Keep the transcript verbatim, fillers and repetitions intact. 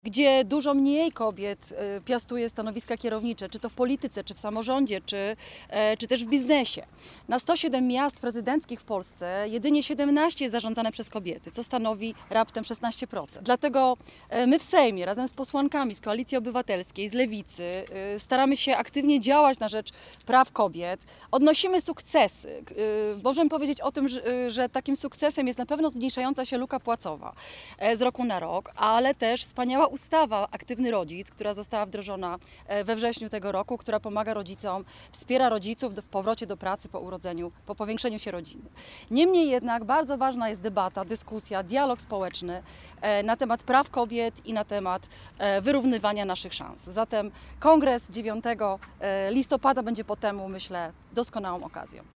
gdzie dużo mniej kobiet piastuje stanowiska kierownicze, czy to w polityce, czy w samorządzie, czy, czy też w biznesie. Na sto siedem miast prezydenckich w Polsce jedynie siedemnaście jest zarządzane przez kobiety, co stanowi raptem szesnaście procent. Dlatego my w Sejmie razem z posłankami z Koalicji Obywatelskiej, z Lewicy staramy się aktywnie działać na rzecz praw kobiet. Odnosimy sukcesy. Możemy powiedzieć o tym, że, że takim sukcesem jest na pewno zmniejszająca się luka płacowa z roku na rok, ale też wspaniała ustawa Aktywny Rodzic, która została wdrożona we wrześniu tego roku, która pomaga rodzicom, wspiera rodziców w powrocie do pracy po urodzeniu, po powiększeniu się rodziny. Niemniej jednak bardzo ważna jest debata, dyskusja, dialog społeczny na temat praw kobiet i na temat wyrównywania naszych szans. Zatem kongres dziewiątego listopada będzie po temu, myślę, doskonałą okazją.